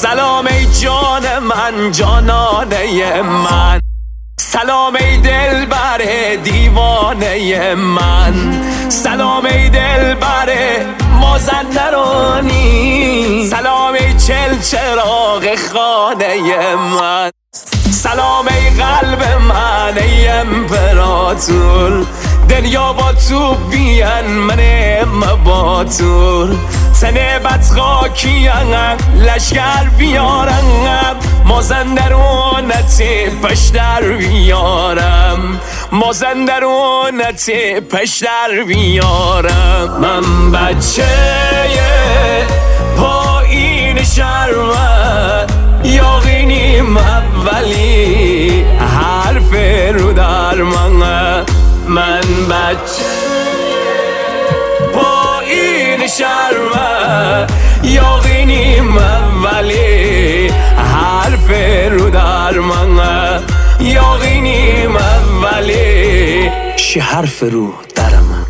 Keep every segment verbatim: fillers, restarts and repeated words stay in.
سلام ای جان من جانانه من، سلام ای دلبر دیوانه من، سلام ای دلبر مازندرانی، سلام ای چل چراغ خانه من، سلام ای قلب من ای امپراتور، دنیا با تو بیان منم با تور، تنه بدخاکیم لشکر بیارم، مازندرونت پشتر بیارم، مازندرونت پشتر بیارم. من بچه پایین شهرم، یاقینیم اولی حرف رو در من. من بچه پایین شهرم، یاقینیم اولی حرف رو در من، یاقینیم اولی شی حرف رو در من.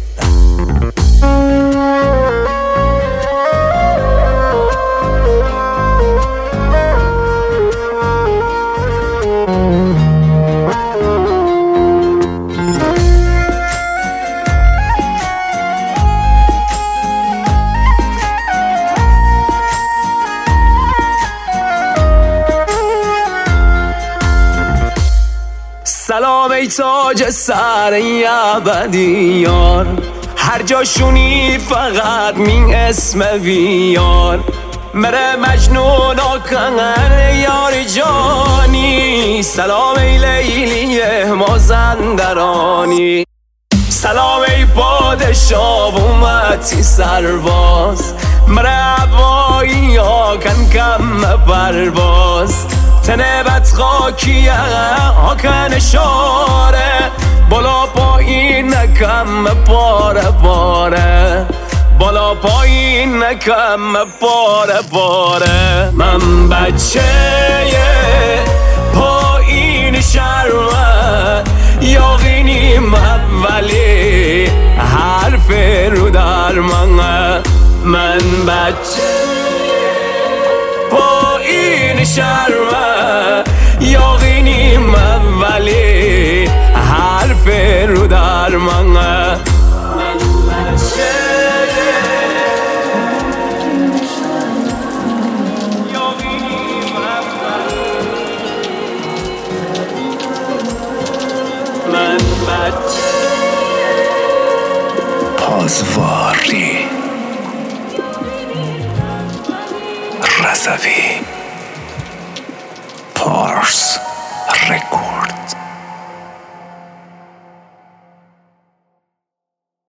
سلام ای تاج سر ابدی یار، هر جا شونی فقط من اسم بیار، مره مجنون آکن یار جانی، سلام ای لیلی مازندرانی، سلام ای پادشاه اومتی سرباز، مره هوایی آکن کم پرواز، تنه بدخاکی آکن شاره، بالا پایین نکم پاره پاره، بالا پایین نکم پاره پاره. من بچه پایین شهرم، یاقینیم اولی حرف رو در من. من بچه پایین شهرم، یاقینیم اولی حرف رو در من. من بچه یاقینیم اولی، من بچه پازواری رضوی پار